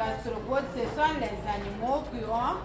gastropodes, ce sont les animaux qui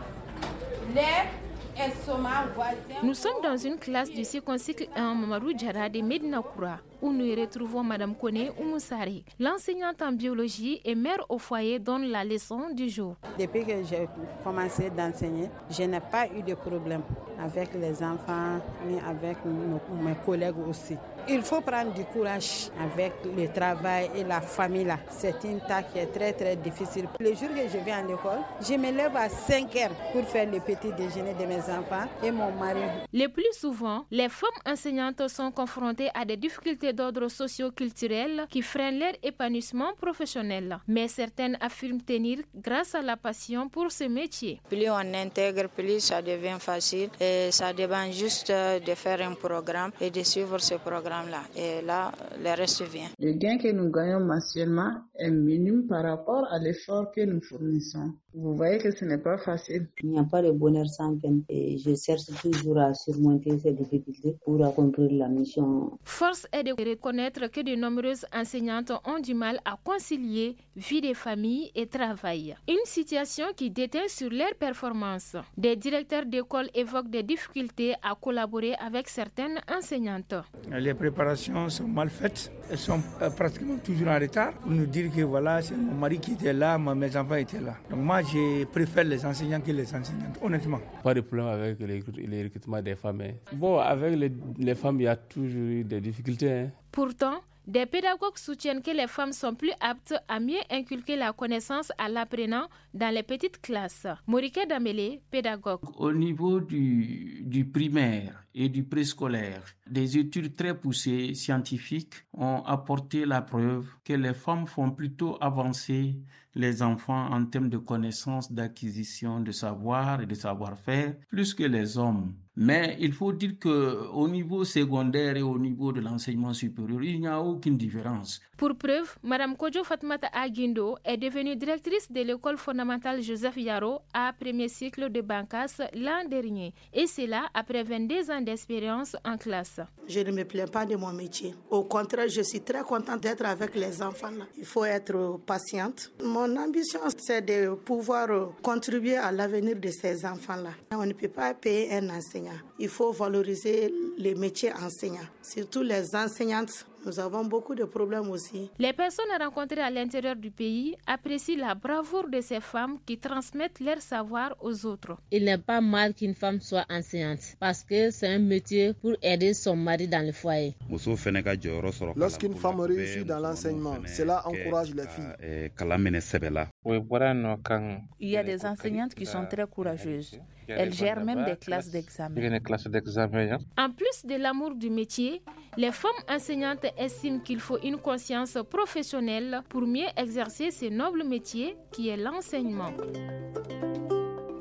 ont les estomacs voisins. Nous sommes dans une classe du second cycle 1 Mamadou Diarra de Medina Koura, où nous y retrouvons Madame Kone Oumoussari. L'enseignante en biologie et mère au foyer donne la leçon du jour. Depuis que j'ai commencé d'enseigner, je n'ai pas eu de problème avec les enfants ni avec mes collègues aussi. Il faut prendre du courage avec le travail et la famille là. C'est une tâche qui est très très difficile. Le jour que je vais à l'école, je me lève à 5 heures pour faire le petit déjeuner de mes enfants et mon mari. Le plus souvent, les femmes enseignantes sont confrontées à des difficultés d'ordre socio-culturel qui freinent leur épanouissement professionnel. Mais certaines affirment tenir grâce à la passion pour ce métier. Plus on intègre, plus ça devient facile et ça dépend juste de faire un programme et de suivre ce programme. Et là, le reste vient. Le gain que nous gagnons mensuellement est minime par rapport à l'effort que nous fournissons. Vous voyez que ce n'est pas facile. Il n'y a pas de bonheur sans peine et je cherche toujours à surmonter ces difficultés pour accomplir la mission. Force est de reconnaître que de nombreuses enseignantes ont du mal à concilier vie de famille et travail. Une situation qui déteint sur leurs performances. Des directeurs d'école évoquent des difficultés à collaborer avec certaines enseignantes. Les préparations sont mal faites. Elles sont pratiquement toujours en retard pour nous dire que voilà, c'est mon mari qui était là, mes enfants étaient là. Donc moi, je préfère les enseignants que les enseignantes, honnêtement. Pas de problème avec les recrutements des femmes. Bon, avec les femmes, il y a toujours eu des difficultés. Pourtant, des pédagogues soutiennent que les femmes sont plus aptes à mieux inculquer la connaissance à l'apprenant dans les petites classes. Morike Damele, pédagogue. Au niveau du primaire et du préscolaire, des études très poussées scientifiques ont apporté la preuve que les femmes font plutôt avancer les enfants en termes de connaissances, d'acquisition de savoir et de savoir-faire plus que les hommes. Mais il faut dire qu'au niveau secondaire et au niveau de l'enseignement supérieur, il n'y a aucune différence. Pour preuve, Mme Kodjo Fatmata Aguindo est devenue directrice de l'école fondamentale Joseph Yaro à premier cycle de Bankas l'an dernier. Et cela après 22 ans d'expérience en classe. Je ne me plains pas de mon métier. Au contraire, je suis très contente d'être avec les enfants. Il faut être patiente. Mon ambition, c'est de pouvoir contribuer à l'avenir de ces enfants-là. On ne peut pas payer un enseignant. Il faut valoriser les métiers enseignants, surtout les enseignantes. Nous avons beaucoup de problèmes aussi. Les personnes rencontrées à l'intérieur du pays apprécient la bravoure de ces femmes qui transmettent leur savoir aux autres. Il n'est pas mal qu'une femme soit enseignante parce que c'est un métier pour aider son mari dans le foyer. Lorsqu'une femme réussit dans l'enseignement, cela encourage les filles. Il y a des enseignantes qui sont très courageuses. Elles gèrent même des classes d'examen. En plus de l'amour du métier, les femmes enseignantes estiment qu'il faut une conscience professionnelle pour mieux exercer ce noble métier qui est l'enseignement.